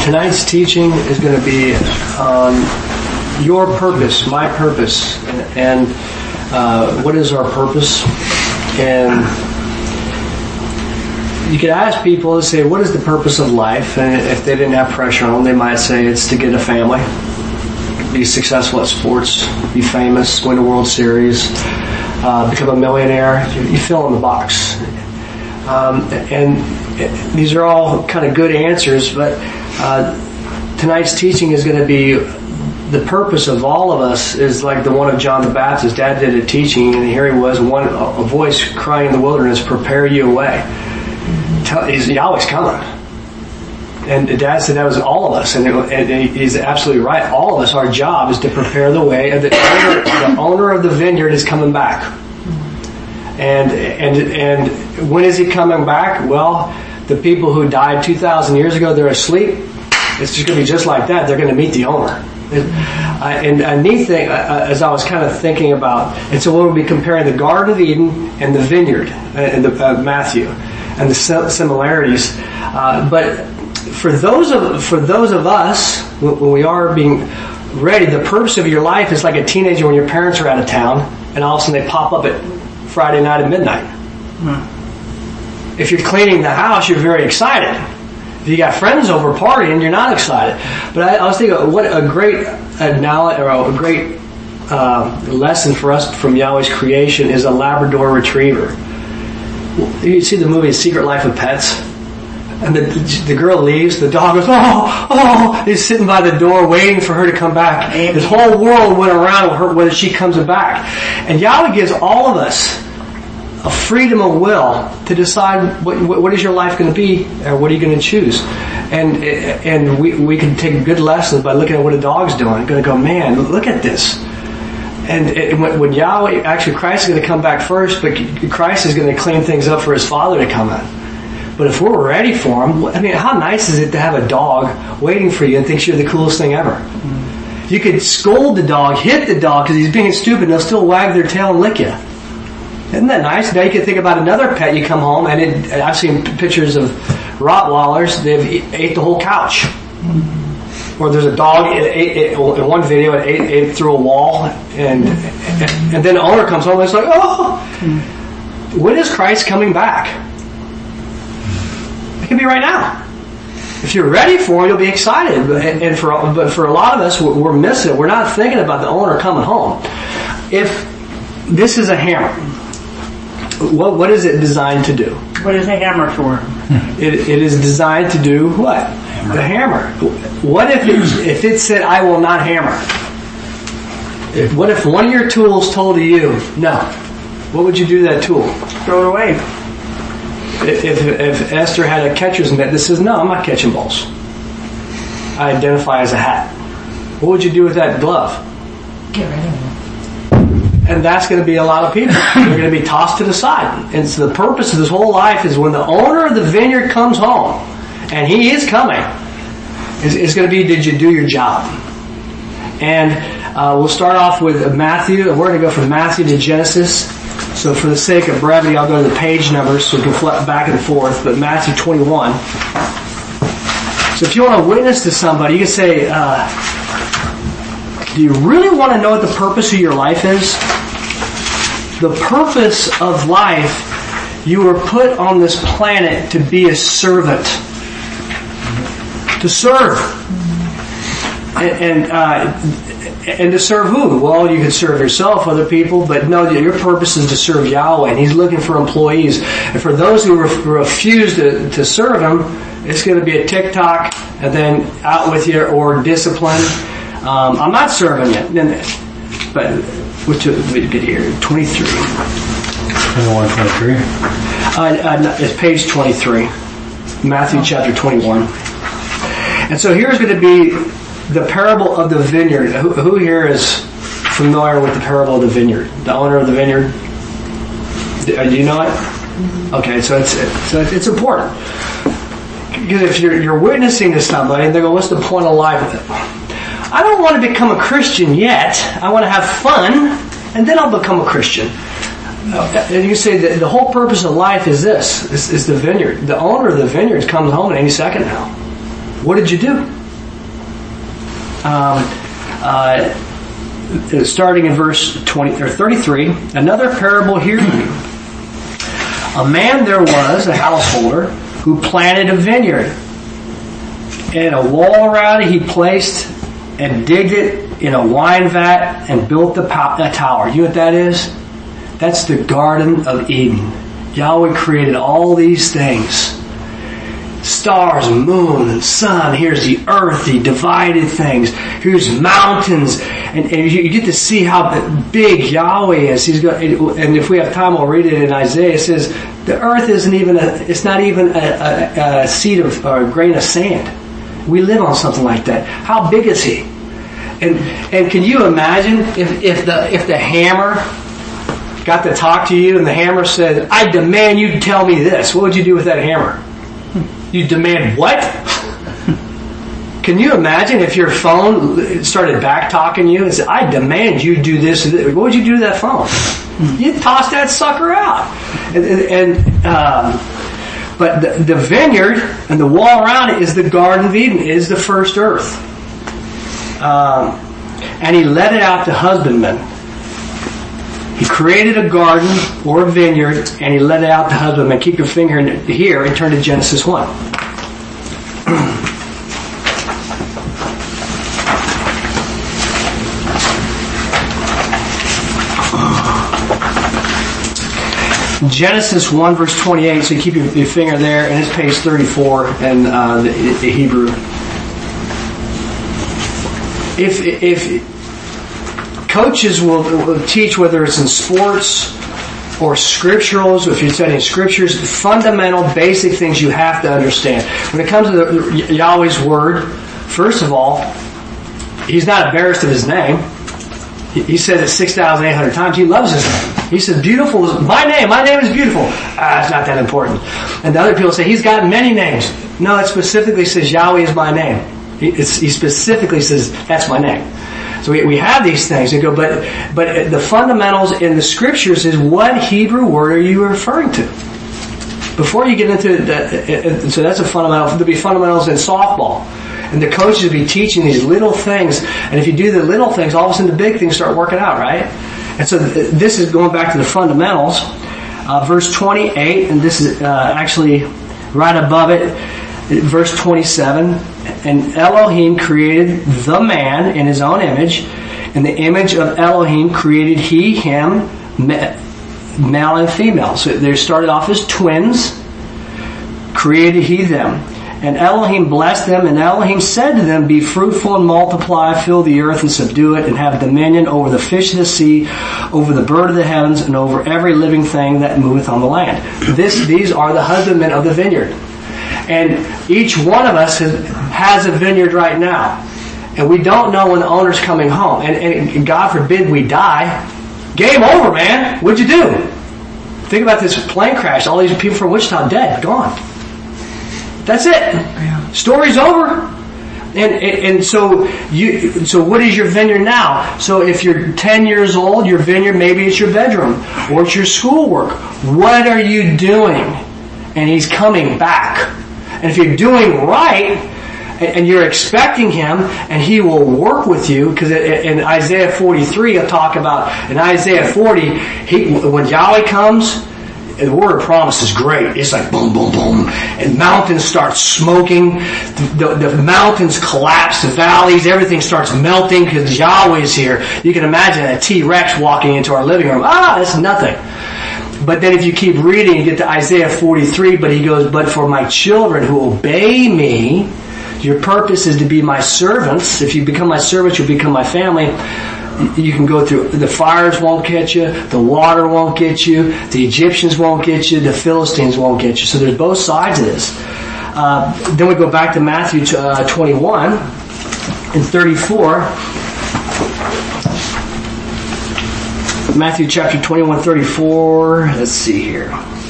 Tonight's teaching is going to be on your purpose, my purpose, and what is our purpose. And you could ask people to say, what is the purpose of life? And if they didn't have pressure on them, they might say it's to get a family, be successful at sports, be famous, win a World Series, become a millionaire. You fill in the box. And these are all kind of good answers, but tonight's teaching is going to be the purpose of all of us is like the one of John the Baptist. Dad did a teaching, and here he was, a voice crying in the wilderness, prepare you a way. Yahweh's coming. And Dad said that was all of us, and he's absolutely right. All of us, our job is to prepare the way. The owner of the vineyard is coming back. And when is he coming back? Well, the people who died 2,000 years ago, they're asleep. It's just going to be just like that. They're going to meet the owner. And a neat thing, as I was kind of thinking about, and so we'll be comparing the Garden of Eden and the vineyard in Matthew, and the similarities. But for those of us, when we are being ready, the purpose of your life is like a teenager when your parents are out of town, and all of a sudden they pop up at Friday night at midnight. If you're cleaning the house, you're very excited. If you got friends over partying, you're not excited. But I was thinking, what a great analogy, or a great lesson for us from Yahweh's creation is a Labrador Retriever. You see the movie Secret Life of Pets? And the girl leaves, the dog goes, oh, he's sitting by the door waiting for her to come back. His whole world went around with her, whether she comes back. And Yahweh gives all of us a freedom of will to decide what is your life going to be, or what are you going to choose. And we can take good lessons by looking at what a dog's doing. You're going to go, man, look at this. And when Yahweh, actually Christ is going to come back first, but Christ is going to clean things up for his Father to come in. But if we're ready for him, I mean, how nice is it to have a dog waiting for you and thinks you're the coolest thing ever? You could scold the dog, hit the dog because he's being stupid, and they'll still wag their tail and lick you. Isn't that nice? Now you can think about another pet. You come home, and I've seen pictures of Rottweilers. They've ate the whole couch. Or there's a dog in one video, it ate through a wall, and then the owner comes home and it's like, oh, when is Christ coming back? It can be right now. If you're ready for it, you'll be excited. But for a lot of us, we're missing it. We're not thinking about the owner coming home. If this is a hammer, what is it designed to do? What is a hammer for? It is designed to do what? The hammer. What if it said, I will not hammer? What if one of your tools told you, no? What would you do to that tool? Throw it away. If Esther had a catcher's mitt that says, no, I'm not catching balls, I identify as a hat, what would you do with that glove? Get rid of it. And that's going to be a lot of people. They're going to be tossed to the side. And so the purpose of this whole life is when the owner of the vineyard comes home, and he is coming, it's going to be, did you do your job? And we'll start off with Matthew, and we're going to go from Matthew to Genesis. So for the sake of brevity, I'll go to the page numbers so we can flip back and forth. But Matthew 21. So if you want to witness to somebody, you can say, do you really want to know what the purpose of your life is? The purpose of life, you were put on this planet to be a servant. To serve. And to serve who? Well, you can serve yourself, other people, but no, your purpose is to serve Yahweh, and he's looking for employees. And for those who refuse to serve him, it's going to be a TikTok, and then out with you, or discipline. I'm not serving it. But which we get here? 23. 21, 23. It's page 23. Matthew chapter 21. And so here's going to be the parable of the vineyard. Who here is familiar with the parable of the vineyard? The owner of the vineyard? Do you know it? Okay, so it's important. Because if you're witnessing to somebody and they go, what's the point of life? I don't want to become a Christian yet. I want to have fun, and then I'll become a Christian. And you say that the whole purpose of life is this, is the vineyard. The owner of the vineyard comes home at any second now. What did you do? Starting in verse 20 or 33, another parable hear you. A man there was, a householder, who planted a vineyard, and a wall around it he placed and digged it in a wine vat and built a tower. You know what that is? That's the Garden of Eden. Yahweh created all these things. Stars and moon and sun. Here's the earth, the divided things. Here's mountains. And you get to see how big Yahweh is. And if we have time, I'll read it in Isaiah. It says, the earth it's not even a seed of, or a grain of sand. We live on something like that. How big is he? And can you imagine if the hammer got to talk to you and the hammer said, I demand you tell me this. What would you do with that hammer? You demand what? Can you imagine if your phone started back talking you and said, I demand you do this and this. What would you do to that phone? You'd toss that sucker out. But the vineyard and the wall around it is the Garden of Eden, is the first earth. And he let it out to husbandmen. He created a garden or a vineyard, and he let it out to husbandmen. Keep your finger here and turn to Genesis 1. Genesis 1 verse 28, so you keep your finger there, and it's page 34 in the Hebrew. If coaches will teach, whether it's in sports or scripturals, if you're studying scriptures, fundamental, basic things you have to understand. When it comes to Yahweh's Word, first of all, He's not embarrassed of His name. He said it 6,800 times. He loves His name. He says, beautiful is my name. My name is beautiful. It's not that important. And the other people say, He's got many names. No, it specifically says, Yahweh is my name. He specifically says, that's my name. So we have these things and go, but the fundamentals in the scriptures is, what Hebrew word are you referring to? Before you get into that, so that's a fundamental. There'll be fundamentals in softball. And the coaches will be teaching these little things. And if you do the little things, all of a sudden the big things start working out, right? And so this is going back to the fundamentals. Verse 28, and this is actually right above it, verse 27. And Elohim created the man in his own image. In the image of Elohim created he him, male and female. So they started off as twins. Created he them. And Elohim blessed them, and Elohim said to them, be fruitful and multiply, fill the earth and subdue it, and have dominion over the fish of the sea, over the bird of the heavens, and over every living thing that moveth on the land. These are the husbandmen of the vineyard. And each one of us has a vineyard right now. And we don't know when the owner's coming home. And God forbid we die. Game over, man. What'd you do? Think about this plane crash. All these people from Wichita dead, gone. That's it. Yeah. Story's over. And so what is your vineyard now? So if you're 10 years old, your vineyard, maybe it's your bedroom or it's your schoolwork. What are you doing? And He's coming back. And if you're doing right and you're expecting Him, and He will work with you, because in Isaiah 43 I'll talk about, in Isaiah 40, when Yahweh comes, the word of promise is great. It's like boom, boom, boom. And mountains start smoking. The mountains collapse. The valleys, everything starts melting because Yahweh is here. You can imagine a T-Rex walking into our living room. That's nothing. But then if you keep reading, you get to Isaiah 43, but he goes, but for my children who obey me, your purpose is to be my servants. If you become my servants, you'll become my family. You can go through, the fires won't get you, the water won't get you, the Egyptians won't get you, the Philistines won't get you. So there's both sides of this. Then we go back to Matthew 21 and 34. Matthew chapter 21, 34. Let's see here.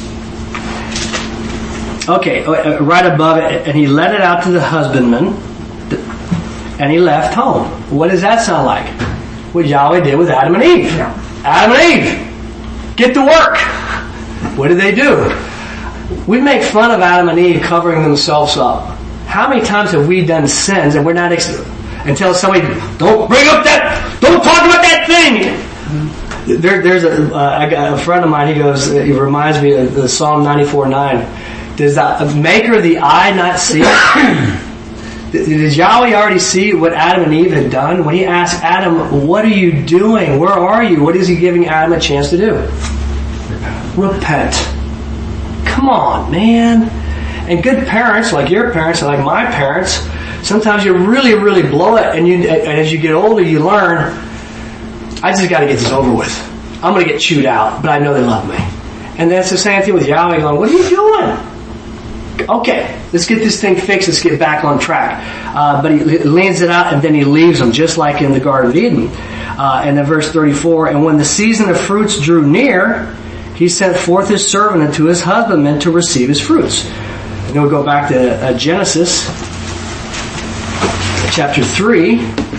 Okay, right above it, and he let it out to the husbandman, and he left home. What does that sound like? What Yahweh did with Adam and Eve. Yeah. Adam and Eve, get to work. What did they do? We make fun of Adam and Eve covering themselves up. How many times have we done sins and we're not until somebody, don't bring up that, don't talk about that thing. There's a friend of mine, he reminds me of the Psalm 94:9. Does the maker of the eye not see? Did Yahweh already see what Adam and Eve had done? When he asked Adam, what are you doing? Where are you? What is he giving Adam a chance to do? Repent. Come on, man. And good parents, like your parents and like my parents, sometimes you really, really blow it, and as you get older, you learn, I just got to get this over with. I'm going to get chewed out, but I know they love me. And that's the same thing with Yahweh going, what are you doing? Okay, let's get this thing fixed. Let's get back on track. But he leans it out, and then he leaves them, just like in the Garden of Eden. And then verse 34, and when the season of fruits drew near, he sent forth his servant unto his husbandman to receive his fruits. And then we'll go back to Genesis chapter 3.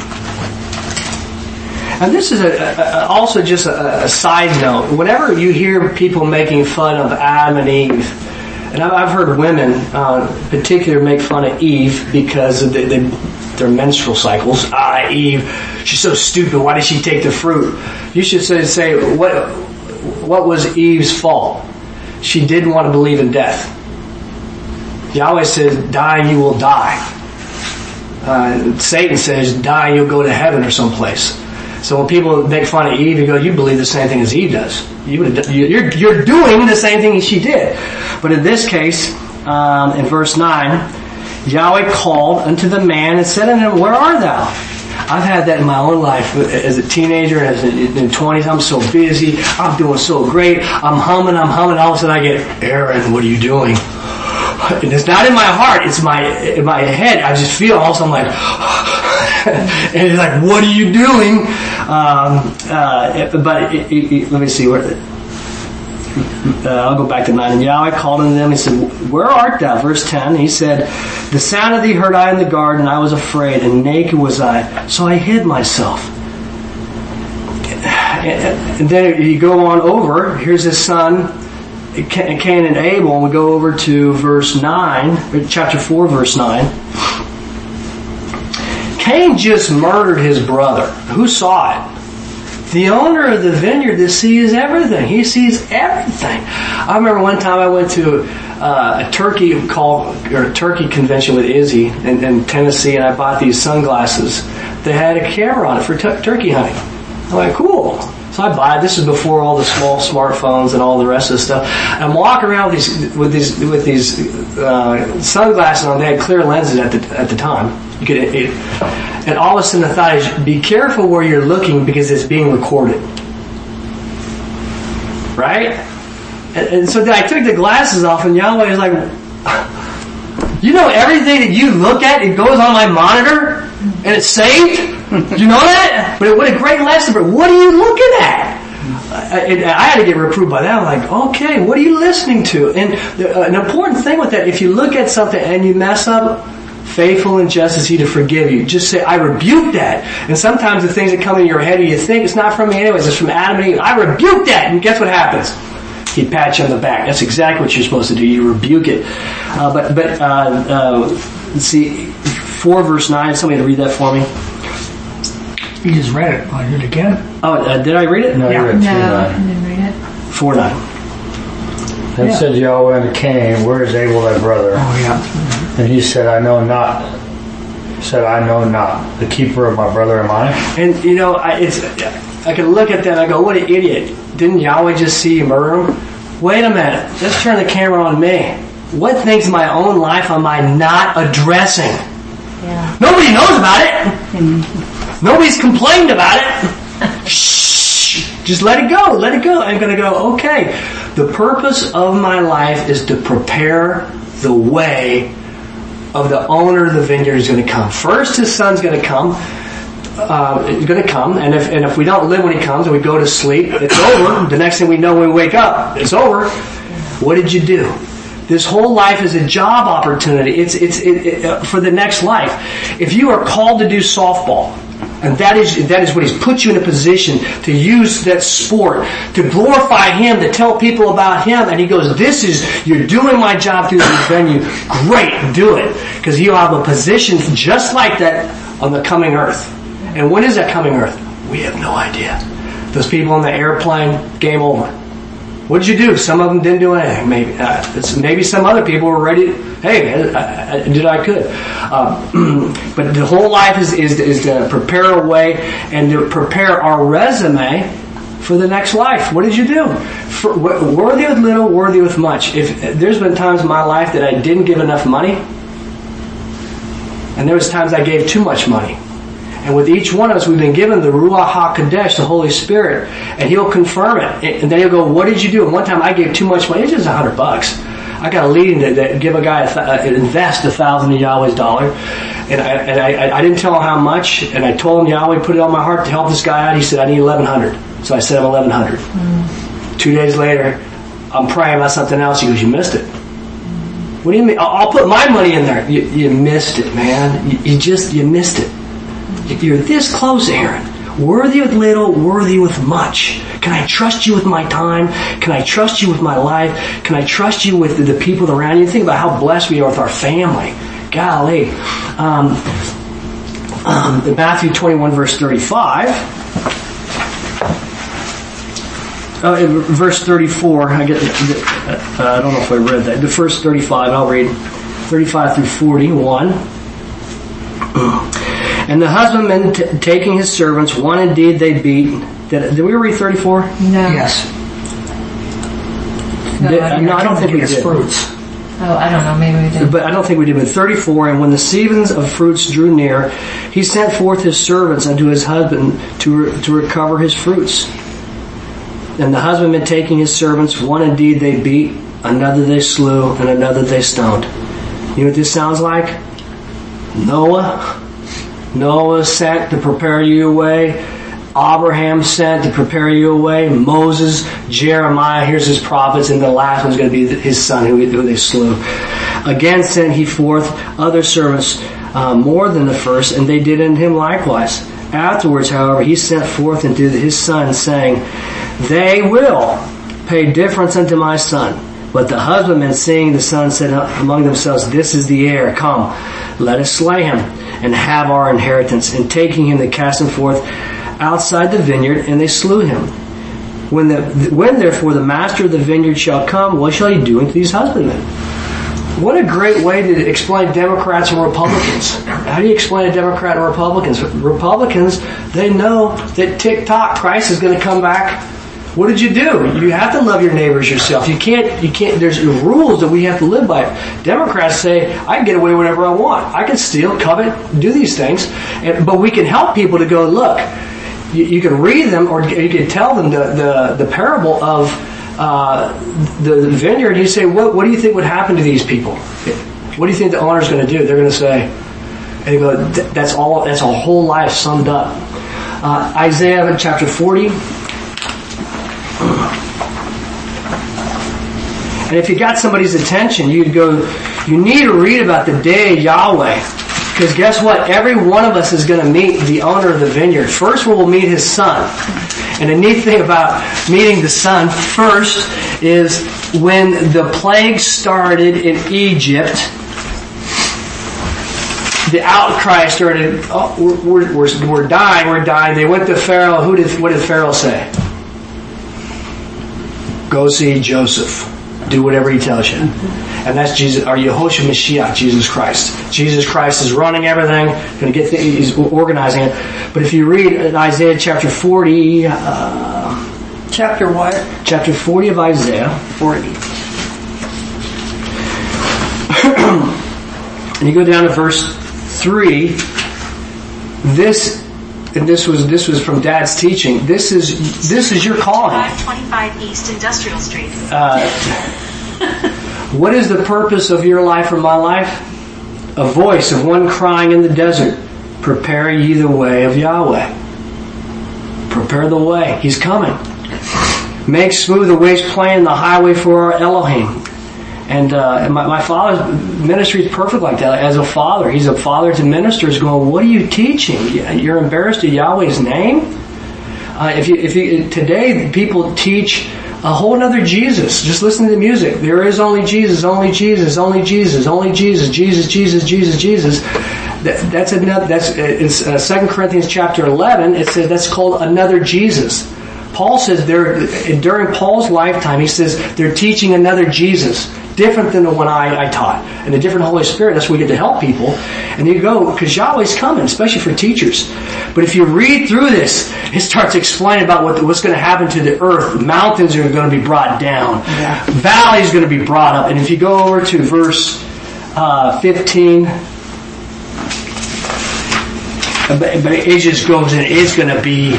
And this is also just a side note. Whenever you hear people making fun of Adam and Eve, and I've heard women in particular make fun of Eve because of their menstrual cycles. Eve, she's so stupid. Why did she take the fruit? You should say what was Eve's fault? She didn't want to believe in death. Yahweh says, die and you will die. Satan says, die and you'll go to heaven or someplace. So when people make fun of Eve, you go, you believe the same thing as Eve does. You're doing the same thing as she did. But in this case, in verse 9, Yahweh called unto the man and said unto him, where art thou? I've had that in my own life as a teenager, as in 20s. I'm so busy. I'm doing so great. I'm humming. All of a sudden I get, Aaron, what are you doing? And it's not in my heart. It's in my head. I just feel also, I'm like, and he's like, what are you doing? Let me see where. I'll go back to 9. And Yahweh called unto them. He said, where art thou? Verse 10. He said, the sound of thee heard I in the garden, and I was afraid, and naked was I, so I hid myself. And then you go on over. Here's his son, Cain and Abel, and we go over to verse 9, chapter 4, verse 9. Cain just murdered his brother. Who saw it? The owner of the vineyard that sees everything. He sees everything. I remember one time I went to a turkey convention with Izzy in Tennessee, and I bought these sunglasses. They had a camera on it for turkey hunting. I'm like, cool. So I buy it. This is before all the small smartphones and all the rest of the stuff. I'm walking around with these sunglasses on. They had clear lenses at the time. And all of a sudden the thought is, be careful where you're looking because it's being recorded. Right? And so then I took the glasses off, and Yahweh is like, you know everything that you look at, it goes on my monitor and it's saved? You know that? But what a great lesson. But what are you looking at? I had to get reproved by that. I'm like, okay, what are you listening to? And an important thing with that, if you look at something and you mess up, faithful and just is he to forgive you. Just say, I rebuke that. And sometimes the things that come in your head, you think it's not from me anyways, it's from Adam and Eve. I rebuke that. And guess what happens? He pats you on the back. That's exactly what you're supposed to do. You rebuke it. Let's see, 4 verse 9. Somebody to read that for me. You just read it. Want to read it again? Oh, did I read it? No, you read 2:9. I didn't read it. 4:9. Then said Yahweh unto Cain, where is Abel thy brother? Oh, yeah. And he said, I know not. The keeper of my brother am I? And you know, I can look at that and I go, what an idiot. Didn't Yahweh just see you murder him? Wait a minute. Let's turn the camera on me. What things in my own life am I not addressing? Yeah. Nobody knows about it. Nobody's complained about it. Shh. Just let it go. Let it go. I'm going to go, okay. The purpose of my life is to prepare the way of the owner of the vineyard is going to come. First, his son's going to come. And if we don't live when he comes and we go to sleep, it's over. The next thing we know when we wake up, it's over. What did you do? This whole life is a job opportunity. It's for the next life. If you are called to do softball, and that is what He's put you in a position to use that sport, to glorify Him, to tell people about Him, and He goes, you're doing my job through this venue. Great, do it. Because you'll have a position just like that on the coming earth. And when is that coming earth? We have no idea. Those people on the airplane, game over. What did you do? Some of them didn't do anything. Maybe some other people were ready. I did I could. But the whole life is to prepare a way and to prepare our resume for the next life. What did you do? Worthy with little, worthy with much. If there's been times in my life that I didn't give enough money, and there was times I gave too much money. And with each one of us, we've been given the Ruach HaKodesh, the Holy Spirit, and He'll confirm it. And then He'll go, what did you do? And one time I gave too much money. It's just $100. I got a leading to give a guy invest $1,000 of Yahweh's dollar. And I didn't tell him how much, and I told him Yahweh put it on my heart to help this guy out. He said, I need $1,100. So I said, $1,100. 2 days later, I'm praying about something else. He goes, you missed it. What do you mean? I'll put my money in there. You missed it, man. You missed it. You're this close, Aaron. Worthy with little, worthy with much. Can I trust you with my time? Can I trust you with my life? Can I trust you with the people around you? Think about how blessed we are with our family. Golly. Matthew 21 verse 35. Verse 34. I don't know if I read that. The first 35, I'll read 35 through 41. And the husbandman taking his servants, one indeed they beat. Did we read 34? No. Yes. No, I don't think we did. Fruits. Oh, I don't know. Maybe we did. But I don't think we did. But 34, and when the seasons of fruits drew near, he sent forth his servants unto his husband to recover his fruits. And the husbandman taking his servants, one indeed they beat, another they slew, and another they stoned. You know what this sounds like? Noah sent to prepare you a way. Abraham sent to prepare you a way. Moses, Jeremiah, here's his prophets, and the last one's going to be his son who they slew. Again sent he forth other servants more than the first, and they did unto him likewise. Afterwards, however, he sent forth unto his son, saying, they will pay difference unto my son. But the husbandmen, seeing the son, said among themselves, this is the heir. Come, let us slay him and have our inheritance. And taking him, they cast him forth outside the vineyard, and they slew him. When therefore the master of the vineyard shall come, what shall he do unto these husbandmen? What a great way to explain Democrats and Republicans. How do you explain a Democrat and Republicans? Republicans, they know that tick-tock, Christ is going to come back. What did you do? You have to love your neighbors yourself. You can't, there's rules that we have to live by. Democrats say, I can get away whatever I want. I can steal, covet, do these things. But we can help people to go, look, you can read them, or you can tell them the parable of the vineyard. You say, what do you think would happen to these people? What do you think the owner's going to do? They're going to say, and they go, that's a whole life summed up. Isaiah chapter 40. And if you got somebody's attention, you'd go, you need to read about the day of Yahweh. Because guess what? Every one of us is going to meet the owner of the vineyard. First we'll meet his son. And the neat thing about meeting the son first is when the plague started in Egypt, the outcry started, we're dying. They went to Pharaoh. What did Pharaoh say? Go see Joseph. Do whatever he tells you. And that's Jesus, or Yehoshua Mashiach, Jesus Christ. Jesus Christ is running everything, he's organizing it. But if you read in Isaiah chapter 40, Chapter what? Chapter 40 of Isaiah. 40. And you go down to verse 3. This was from Dad's teaching. This is your calling. 525 East Industrial Street. What is the purpose of your life or my life? A voice of one crying in the desert, prepare ye the way of Yahweh. Prepare the way. He's coming. Make smooth the ways plain, the highway for our Elohim. And my father's ministry is perfect like that. As a father, he's a father to ministers going, what are you teaching? You're embarrassed of Yahweh's name? Today, people teach a whole other Jesus. Just listen to the music. There is only Jesus, only Jesus, only Jesus, only Jesus, Jesus, Jesus, Jesus, Jesus. That's 2 Corinthians chapter 11. It says that's called another Jesus. Paul says during Paul's lifetime, he says they're teaching another Jesus, different than the one I taught. And a different Holy Spirit, that's what we get to help people. And you go, because Yahweh's coming, especially for teachers. But if you read through this, it starts explaining about what's going to happen to the earth. Mountains are going to be brought down. Yeah. Valleys are going to be brought up. And if you go over to verse 15, but it just goes in, it's going to be...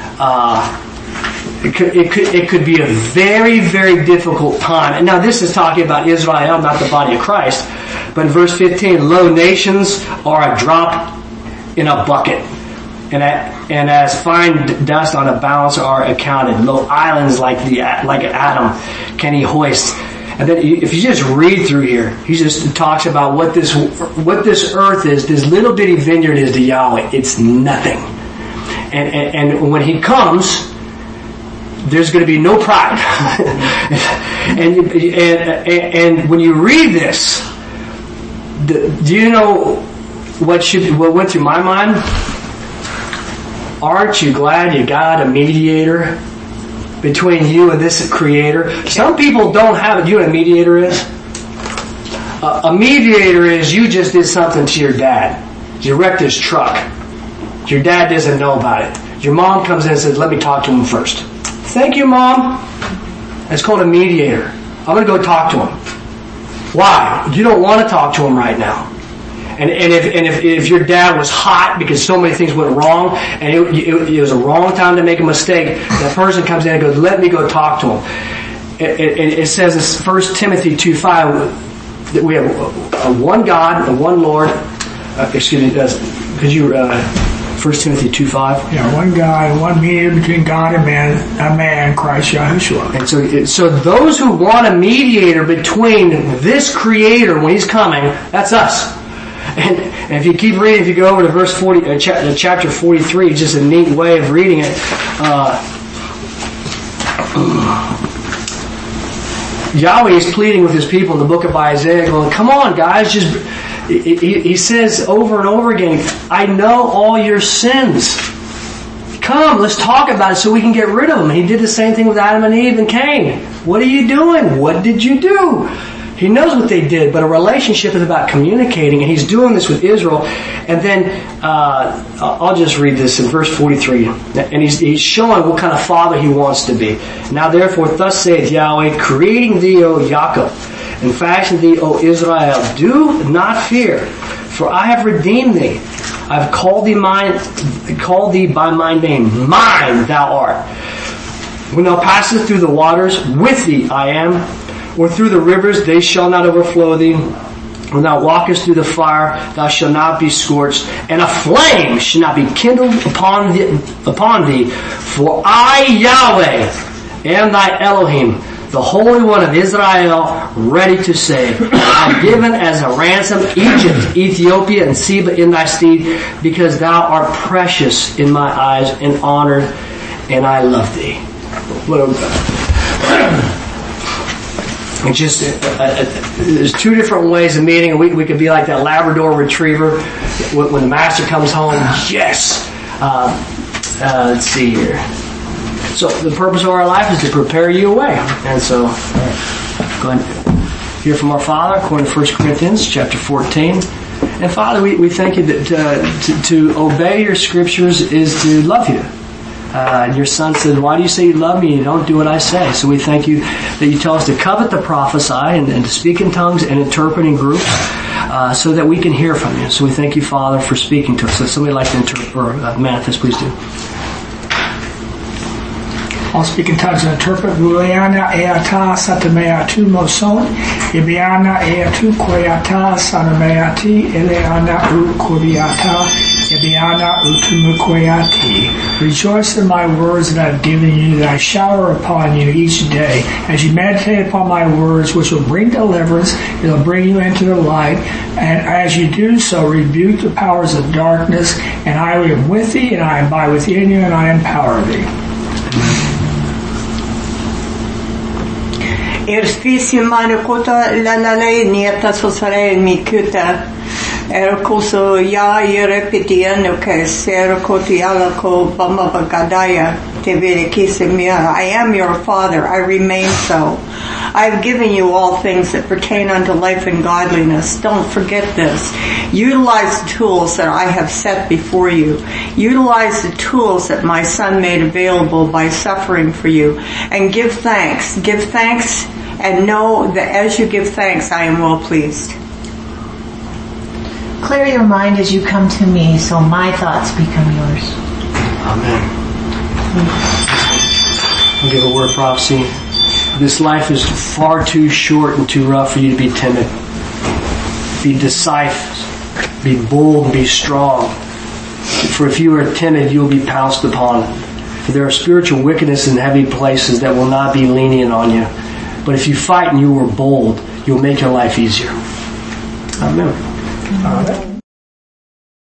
It could be a very, very difficult time. And now this is talking about Israel, not the body of Christ. But in verse 15, lo, nations are a drop in a bucket. And as fine dust on a balance are accounted. Lo, islands like an atom can he hoist. And then if you just read through here, he just talks about what this earth is, this little bitty vineyard is to Yahweh. It's nothing. And when he comes, there's going to be no pride. and when you read this, do you know what went through my mind? Aren't you glad you got a mediator between you and this creator? Some people don't have it. Do you know what a mediator is? A mediator is you just did something to your dad. You wrecked his truck. Your dad doesn't know about it. Your mom comes in and says, let me talk to him first. Thank you, Mom. It's called a mediator. I'm going to go talk to him. Why? You don't want to talk to him right now. And if your dad was hot because so many things went wrong and it was a wrong time to make a mistake, that person comes in and goes, let me go talk to him. It says in 1 Timothy 2:5 that we have a one God, a one Lord. Excuse me, could you... 1 Timothy 2:5. Yeah, one God, one mediator between God and man, Christ Yahushua. And so those who want a mediator between this Creator when He's coming, that's us. And if you keep reading, if you go over to verse 40, chapter 43, it's just a neat way of reading it. Yahweh is pleading with His people in the book of Isaiah, going, "Come on, guys, just." He says over and over again, I know all your sins. Come, let's talk about it so we can get rid of them. He did the same thing with Adam and Eve and Cain. What are you doing? What did you do? He knows what they did, but a relationship is about communicating, and He's doing this with Israel. And then, I'll just read this in verse 43. And He's showing what kind of father He wants to be. Now therefore, thus saith Yahweh, creating thee, O Yaakov, and fashioned thee, O Israel, do not fear, for I have redeemed thee. I have called thee by my name. Mine thou art. When thou passest through the waters, with thee I am. Or through the rivers, they shall not overflow thee. When thou walkest through the fire, thou shalt not be scorched, and a flame shall not be kindled upon thee. For I, Yahweh, am thy Elohim, the Holy One of Israel, ready to save. I have given as a ransom Egypt, Ethiopia, and Seba in thy stead, because thou art precious in my eyes and honored, and I love thee. It's just there's two different ways of meeting. We could be like that Labrador Retriever when the master comes home. Yes. Let's see here. So the purpose of our life is to prepare you away. And so, go ahead and hear from our Father according to 1 Corinthians chapter 14. And Father, we thank you that to obey your scriptures is to love you. And your Son said, why do you say you love me and you don't do what I say? So we thank you that you tell us to covet to prophesy and to speak in tongues and interpret in groups so that we can hear from you. So we thank you, Father, for speaking to us. So somebody like to interpret or manifest, please do. I'll speak in tongues and interpret. Vuliana eata satameatu moson. Ibiana eatu koyata sanameati. Eleana u kuriata. Ediana utumukoyati. Rejoice in my words that I've given you, that I shower upon you each day. As you meditate upon my words, which will bring deliverance, it will bring you into the light. And as you do so, rebuke the powers of darkness, and I am with thee, and I abide within you, and I empower thee. Erfissimane kota lalale nieta sosare mikuta. Erkoso ya yerepitiano ke serkotiala ko bama bagadaya tevere kisemia. I am your father, I remain so. I have given you all things that pertain unto life and godliness. Don't forget this. Utilize the tools that I have set before you. Utilize the tools that my son made available by suffering for you. And give thanks. Give thanks and know that as you give thanks, I am well pleased. Clear your mind as you come to me, so my thoughts become yours. Amen. I'll give a word of prophecy. This life is far too short and too rough for you to be timid. Be decisive. Be bold. Be strong. For if you are timid, you will be pounced upon. For there are spiritual wickedness in heavy places that will not be lenient on you. But if you fight and you are bold, you'll make your life easier. Amen. Amen.